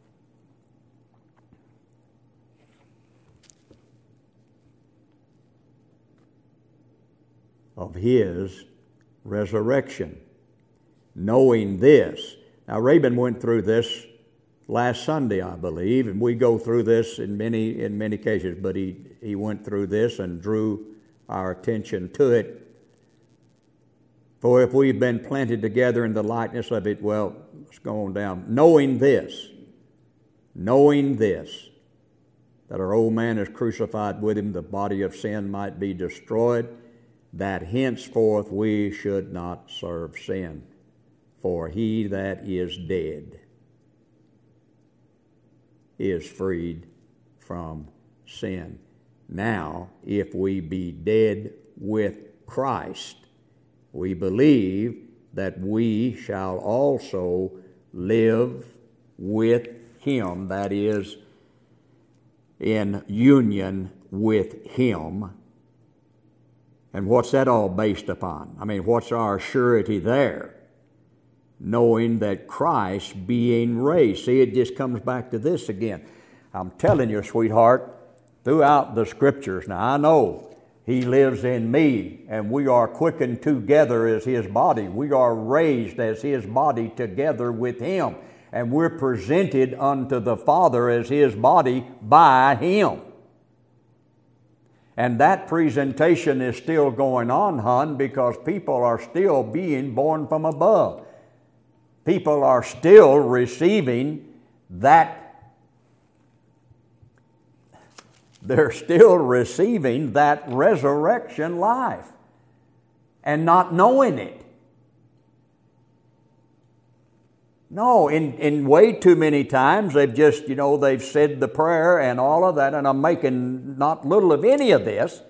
of His resurrection. Knowing this. Now, Rabin went through this last Sunday, I believe, and we go through this in many cases, but he went through this and drew our attention to it. For if we've been planted together in the likeness of it, well, let's go on down. Knowing this, that our old man is crucified with Him, the body of sin might be destroyed, that henceforth we should not serve sin. For he that is dead is freed from sin. Now, if we be dead with Christ, we believe that we shall also live with Him, that is, in union with Him. And what's that all based upon? I mean, what's our surety there? Knowing that Christ being raised. See, it just comes back to this again. I'm telling you, sweetheart, throughout the Scriptures, now I know He lives in me, and we are quickened together as His body. We are raised as His body together with Him, and we're presented unto the Father as His body by Him. And that presentation is still going on, hon, because people are still being born from above. People are still receiving that. They're still receiving that resurrection life and not knowing it. No, in way too many times they've just, they've said the prayer and all of that, and I'm making not little of any of this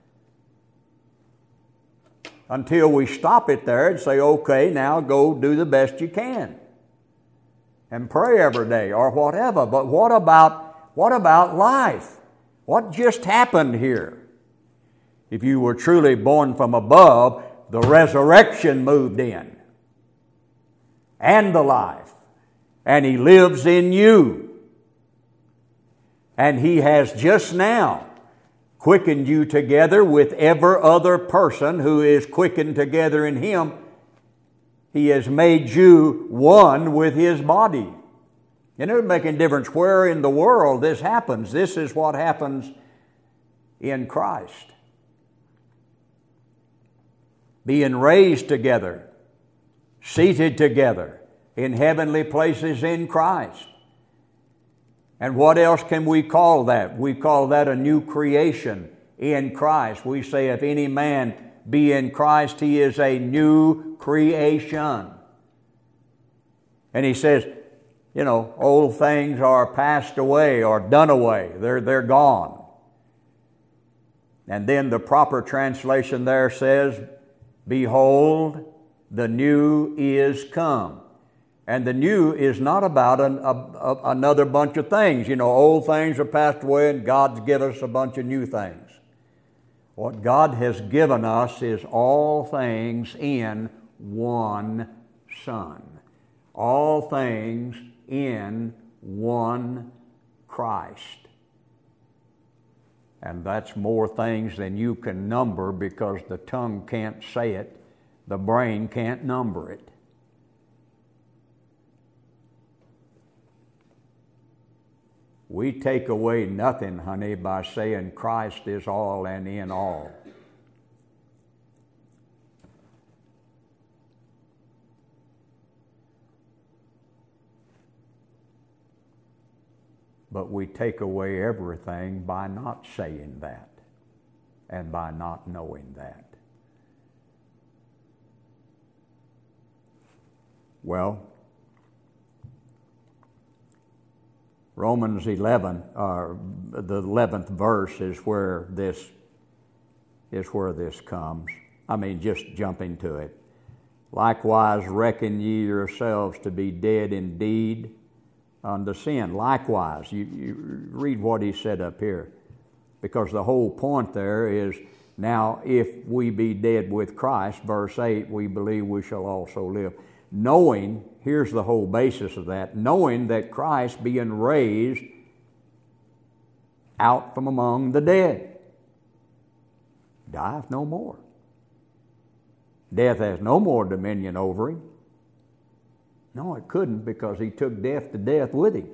until we stop it there and say, okay, now go do the best you can and pray every day or whatever. But what about life? What just happened here? If you were truly born from above, the resurrection moved in and the life, and He lives in you. And He has just now quickened you together with every other person who is quickened together in Him. He has made you one with His body. It doesn't make any difference where in the world this happens. This is what happens in Christ. Being raised together, seated together in heavenly places in Christ. And what else can we call that? We call that a new creation in Christ. We say if any man be in Christ, he is a new creation. And he says, old things are passed away or done away. They're gone. And then the proper translation there says, behold, the new is come. And the new is not about another bunch of things. Old things are passed away and God's given us a bunch of new things. What God has given us is all things in one Son. All things in one Christ. And that's more things than you can number because the tongue can't say it, the brain can't number it. We take away nothing, honey, by saying Christ is all and in all. But we take away everything by not saying that and by not knowing that. Well, Romans 11, the 11th verse is where this comes. Just jumping to it. Likewise reckon ye yourselves to be dead indeed unto sin. Likewise, you read what he said up here, because the whole point there is, now if we be dead with Christ, verse 8, we believe we shall also live. Knowing, here's the whole basis of that, knowing that Christ being raised out from among the dead dieth no more. Death has no more dominion over him. No, it couldn't, because he took death to death with him.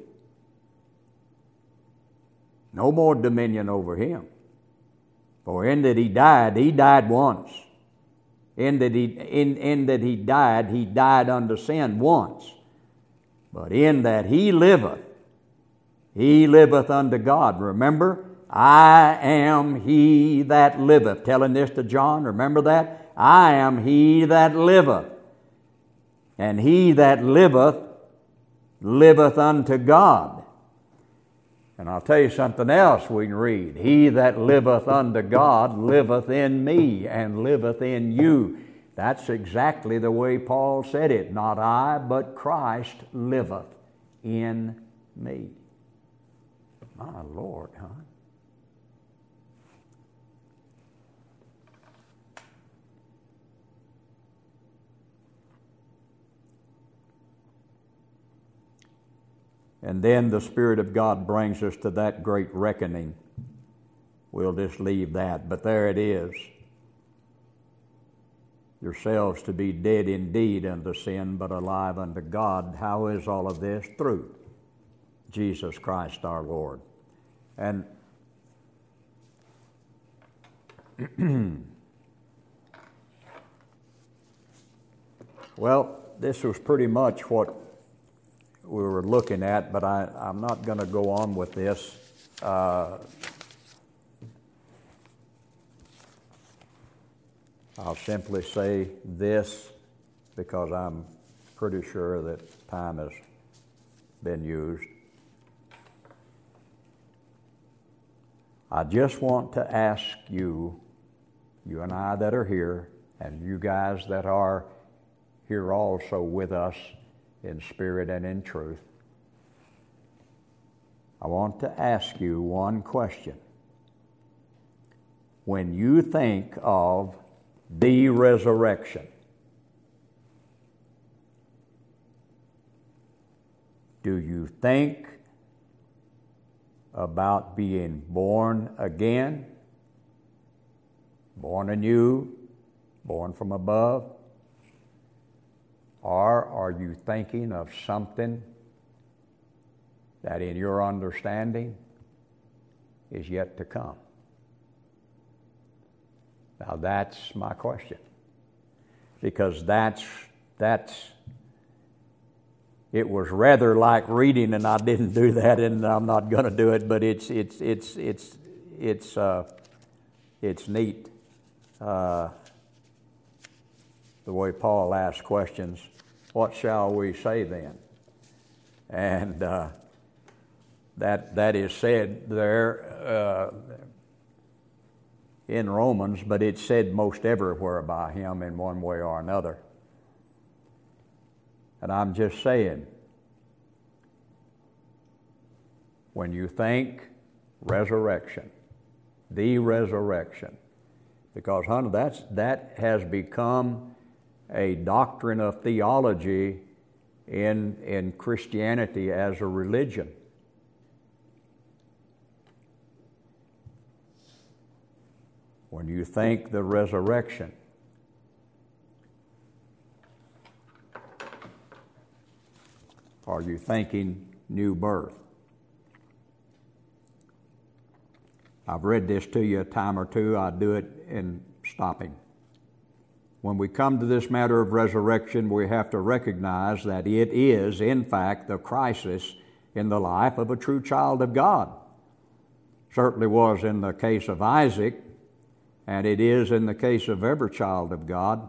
No more dominion over him. For in that he died once. In that he died unto sin once. But in that he liveth unto God. Remember, I am he that liveth. Telling this to John, remember that? I am he that liveth. And he that liveth, liveth unto God. And I'll tell you something else we can read. He that liveth unto God liveth in me and liveth in you. That's exactly the way Paul said it. Not I, but Christ liveth in me. My Lord, huh? And then the Spirit of God brings us to that great reckoning. We'll just leave that. But there it is. Yourselves to be dead indeed unto sin, but alive unto God. How is all of this? Through Jesus Christ our Lord. And well, this was pretty much what we were looking at, but I'm not going to go on with this. I'll simply say this, because I'm pretty sure that time has been used. I just want to ask you, you and I that are here, and you guys that are here also with us in spirit and in truth, I want to ask you one question. When you think of the resurrection, do you think about being born again, born anew, born from above? Or are you thinking of something that in your understanding is yet to come? Now that's my question. Because it was rather like reading, and I didn't do that, and I'm not going to do it. But it's neat the way Paul asks questions. What shall we say then? And that is said there in Romans, but it's said most everywhere by him in one way or another. And I'm just saying, when you think resurrection, the resurrection, because, honey, that has become a doctrine of theology in Christianity as a religion. When you think the resurrection, are you thinking new birth? I've read this to you a time or two. I do it in stopping. When we come to this matter of resurrection, we have to recognize that it is, in fact, the crisis in the life of a true child of God. Certainly was in the case of Isaac, and it is in the case of every child of God,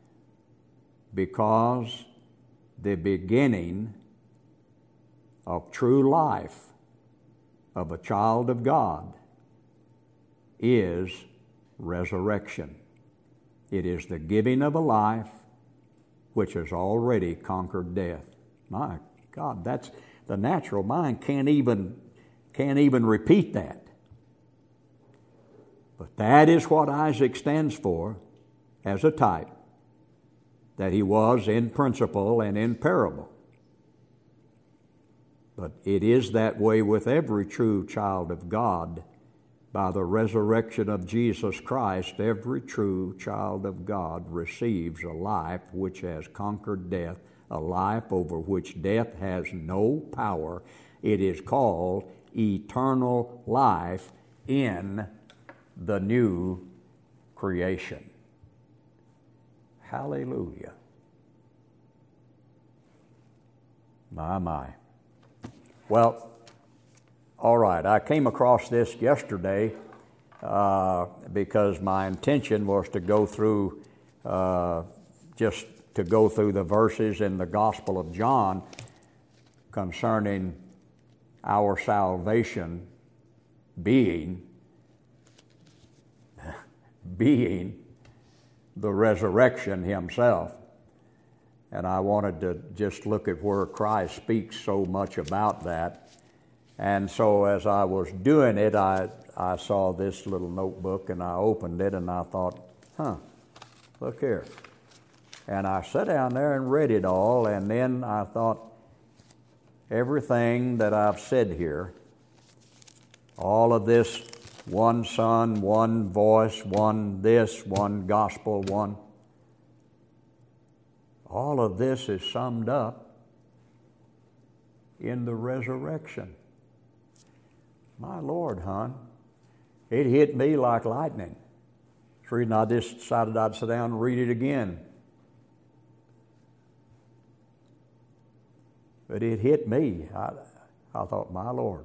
because the beginning of true life of a child of God is resurrection. It is the giving of a life which has already conquered death. My God, that's the natural mind can't even repeat that. But that is what Isaac stands for as a type, that he was in principle and in parable. But it is that way with every true child of God. By the resurrection of Jesus Christ, every true child of God receives a life which has conquered death, a life over which death has no power. It is called eternal life in the new creation. Hallelujah. My. Well, all right, I came across this yesterday because my intention was to go through just to go through the verses in the Gospel of John concerning our salvation being the resurrection himself. And I wanted to just look at where Christ speaks so much about that. And so as I was doing it, I saw this little notebook, and I opened it, and I thought, look here. And I sat down there and read it all, and then I thought, everything that I've said here, all of this, one Son, one voice, one this, one gospel, one, all of this is summed up in the resurrection. My Lord, hon, it hit me like lightning. It's reading, I just decided I'd sit down and read it again. But it hit me. I thought, my Lord,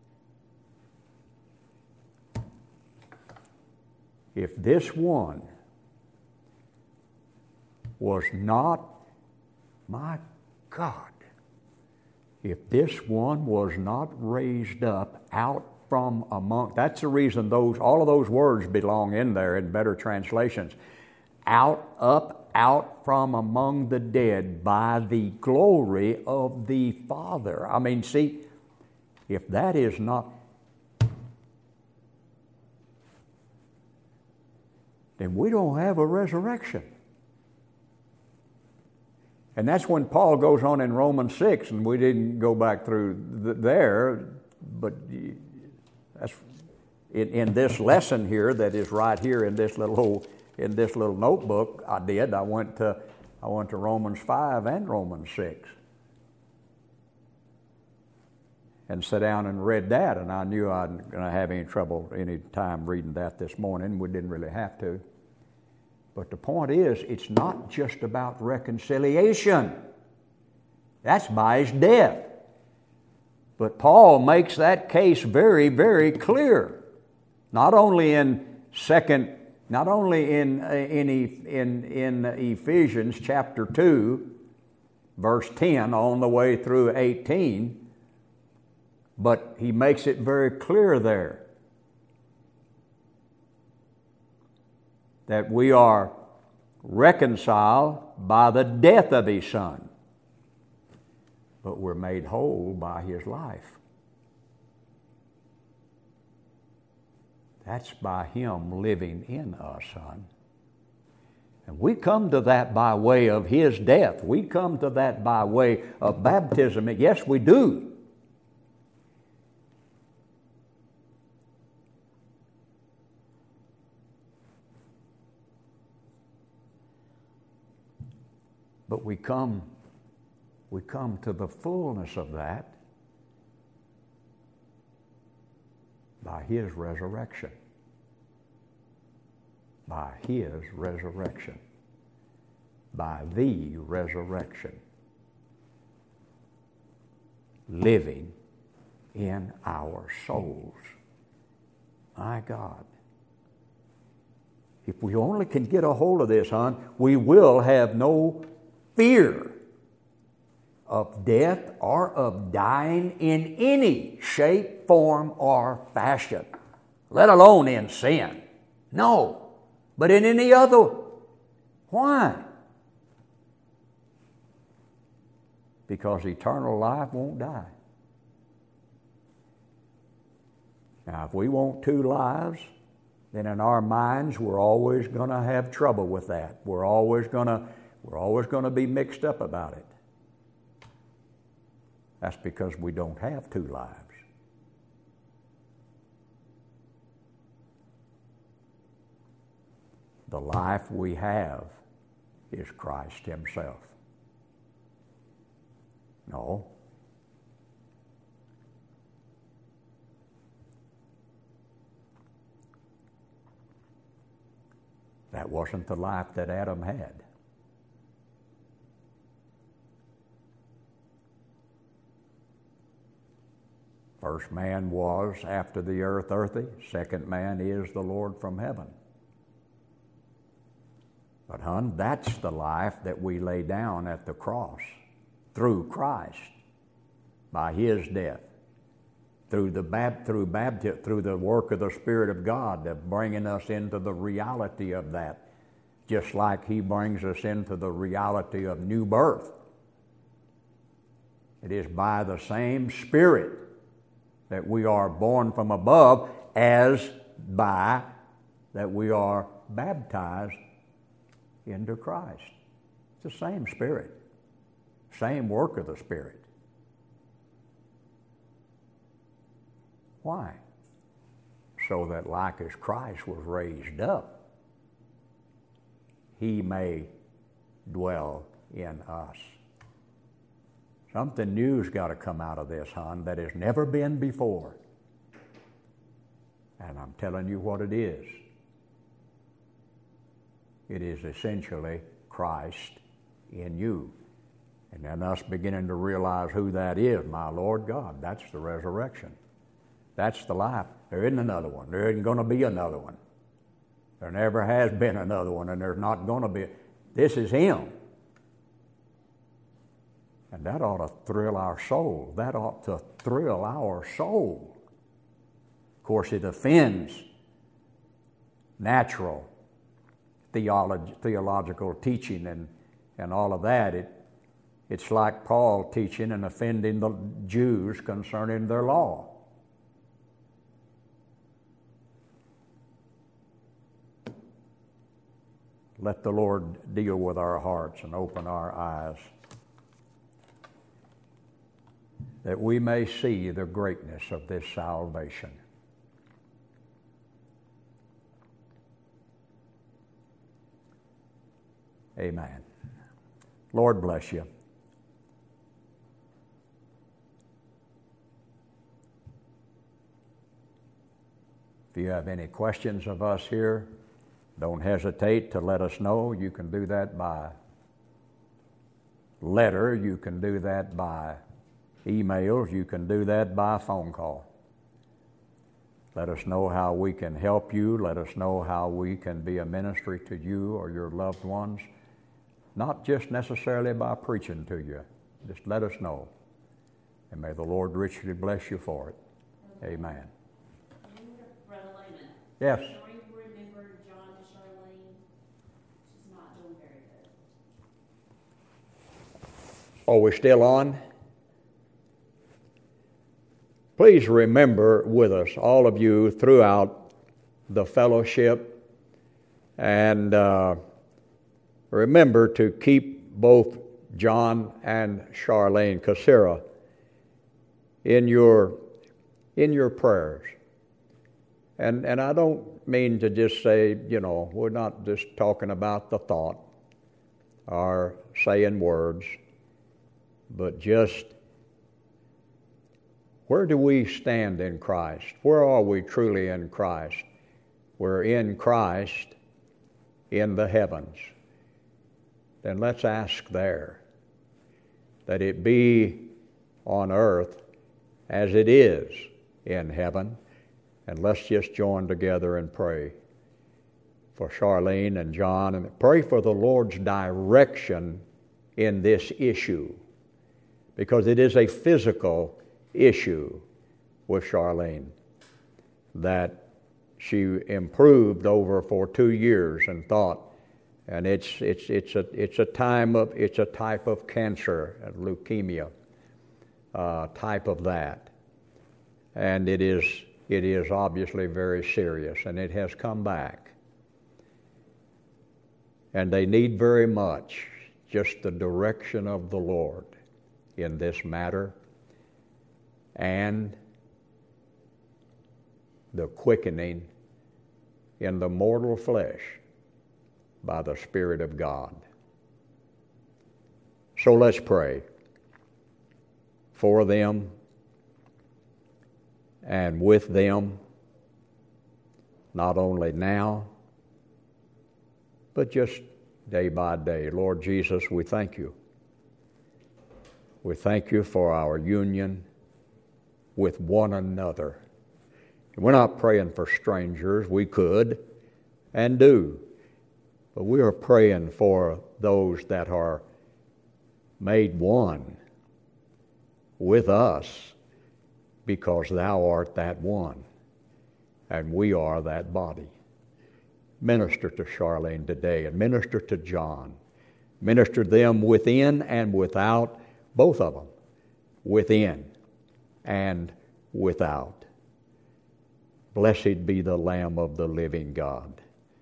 if this one was not, my God, if this one was not raised up out from among, that's the reason all of those words belong in there in better translations. Out from among the dead by the glory of the Father. I mean, see, if that is not, then we don't have a resurrection. And that's when Paul goes on in Romans 6, and we didn't go back through there, but that's in this lesson here that is right here in this little notebook I did. I went to Romans 5 and Romans 6 and sat down and read that, and I knew I wasn't going to have any trouble any time reading that this morning. We didn't really have to. But the point is, it's not just about reconciliation. That's by his death. But Paul makes that case very, very clear. Not only in Ephesians chapter 2, verse 10, on the way through 18, but he makes it very clear there that we are reconciled by the death of his Son, but we're made whole by his life. That's by him living in us, son. And we come to that by way of his death. We come to that by way of baptism. Yes, we do. But we come to the fullness of that by his resurrection. By his resurrection. By the resurrection. Living in our souls. My God. If we only can get a hold of this, hon, we will have no fear of death or of dying in any shape, form, or fashion, let alone in sin. No, but in any other. Why? Because eternal life won't die. Now, if we want two lives, then in our minds we're always going to have trouble with that. We're always going to be mixed up about it. That's because we don't have two lives. The life we have is Christ himself. No. That wasn't the life that Adam had. First man was after the earth earthy. Second man is the Lord from heaven. But hon, that's the life that we lay down at the cross through Christ, by his death, through the work of the Spirit of God, of bringing us into the reality of that, just like he brings us into the reality of new birth. It is by the same Spirit that we are born from above, as by that we are baptized into Christ. It's the same Spirit, same work of the Spirit. Why? So that like as Christ was raised up, he may dwell in us. Something new's got to come out of this, hon, that has never been before. And I'm telling you what it is. It is essentially Christ in you. And then us beginning to realize who that is, my Lord God, that's the resurrection. That's the life. There isn't another one. There isn't going to be another one. There never has been another one, and there's not going to be. This is him. And that ought to thrill our soul. That ought to thrill our soul. Of course, it offends natural theological teaching and all of that. It's like Paul teaching and offending the Jews concerning their law. Let the Lord deal with our hearts and open our eyes, that we may see the greatness of this salvation. Amen. Lord bless you. If you have any questions of us here, don't hesitate to let us know. You can do that by letter. You can do that by emails. You can do that by phone call. Let us know how we can help you. Let us know how we can be a ministry to you or your loved ones. Not just necessarily by preaching to you. Just let us know. And may the Lord richly bless you for it. Amen. Brother Lehman. Yes. Sure you remember John and Charlene? She's not doing very good. Are we still on? Please remember with us, all of you, throughout the fellowship, and remember to keep both John and Charlene Casera in your prayers. And I don't mean to just say, we're not just talking about the thought or saying words, but just where do we stand in Christ? Where are we truly in Christ? We're in Christ in the heavens. Then let's ask there that it be on earth as it is in heaven. And let's just join together and pray for Charlene and John, and pray for the Lord's direction in this issue, because it is a physical issue with Charlene that she improved over for 2 years and thought, and it's a type of cancer, leukemia, type of that, and it is obviously very serious, and it has come back, and they need very much just the direction of the Lord in this matter, and the quickening in the mortal flesh by the Spirit of God. So let's pray for them and with them, not only now, but just day by day. Lord Jesus, we thank you. We thank you for our union with one another. We're not praying for strangers. We could and do. But we are praying for those that are made one with us, because thou art that one, and we are that body. Minister to Charlene today, and minister to John. Minister them within and without, both of them, within and without. Blessed be the Lamb of the living God.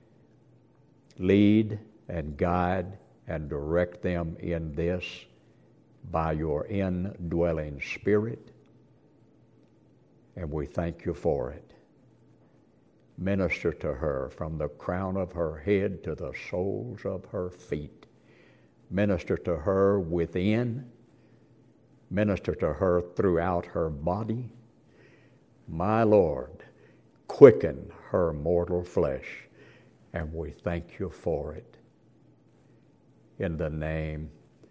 Lead and guide and direct them in this by your indwelling Spirit, and we thank you for it. Minister to her from the crown of her head to the soles of her feet. Minister to her within. Minister to her throughout her body. My Lord, quicken her mortal flesh, and we thank you for it. In the name,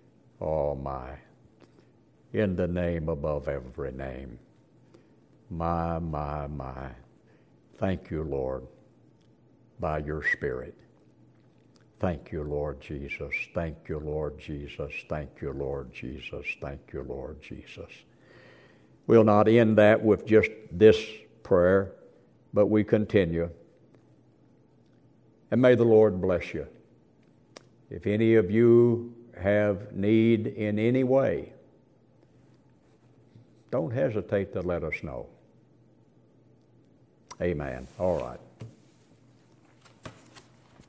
in the name above every name. My. Thank you, Lord, by your Spirit. Thank you, Lord Jesus. Thank you, Lord Jesus. Thank you, Lord Jesus. Thank you, Lord Jesus. We'll not end that with just this prayer, but we continue. And may the Lord bless you. If any of you have need in any way, don't hesitate to let us know. Amen. All right.